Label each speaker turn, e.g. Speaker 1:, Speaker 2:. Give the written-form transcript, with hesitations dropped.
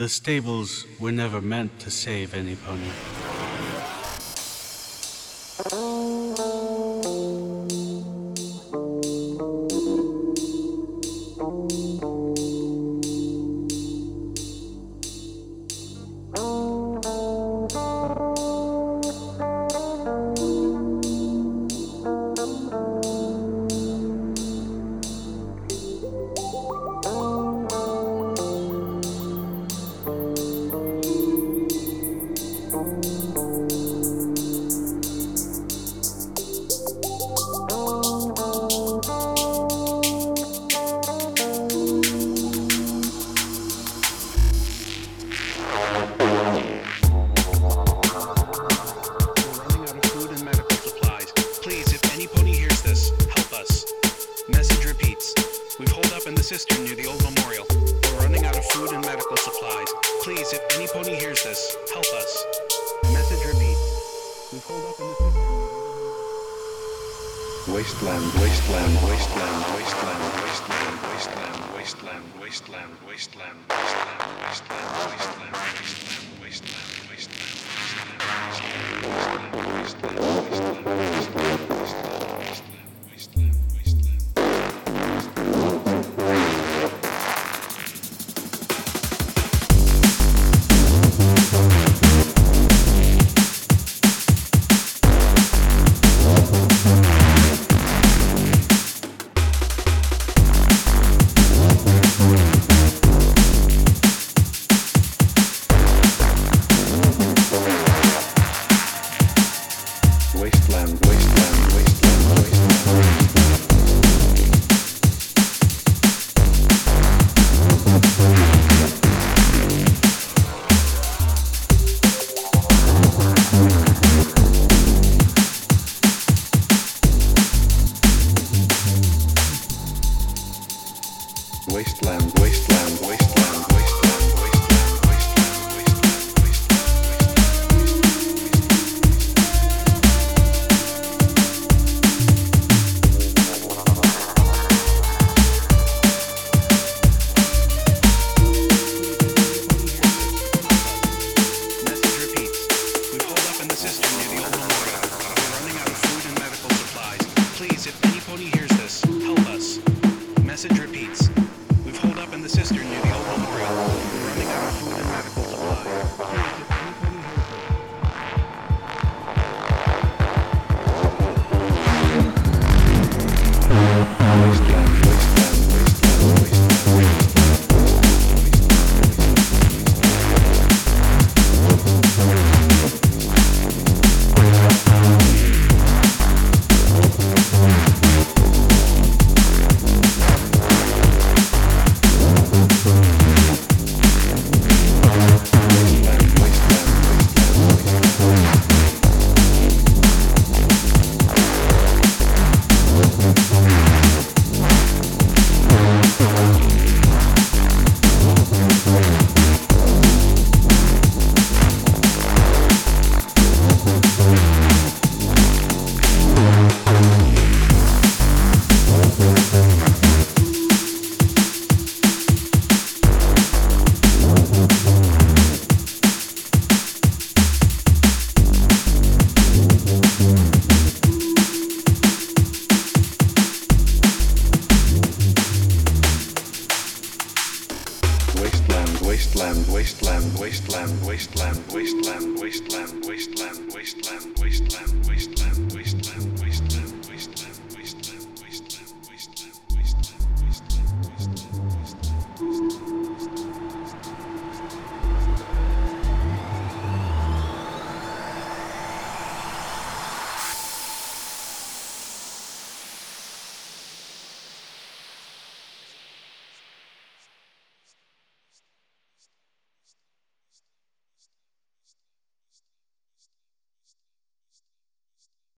Speaker 1: The stables were never meant to save any pony.
Speaker 2: Cistern near the old memorial. We're running out of food and medical supplies. Please, if any pony hears this, help us. Message repeats. We've holed up in the cistern.
Speaker 3: Wasteland, wasteland, wasteland, wasteland, wasteland, wasteland, wasteland, wasteland, wasteland, wasteland, wasteland, wasteland, wasteland, wasteland, wasteland, wasteland, wasteland, wasteland, wasteland. Wasteland, wasteland, wasteland, wasteland, wasteland,
Speaker 2: Message repeats. We've holed up in the cistern near the old memorial. We're running out of food and medical supplies. Please, if any pony hears this, help us. Message repeats. We've holed up in the cistern near the old memorial. We're running out of food and medical supplies. Wasteland, wasteland, wasteland, wasteland, wasteland, wasteland, wasteland, wasteland, wasteland, wasteland.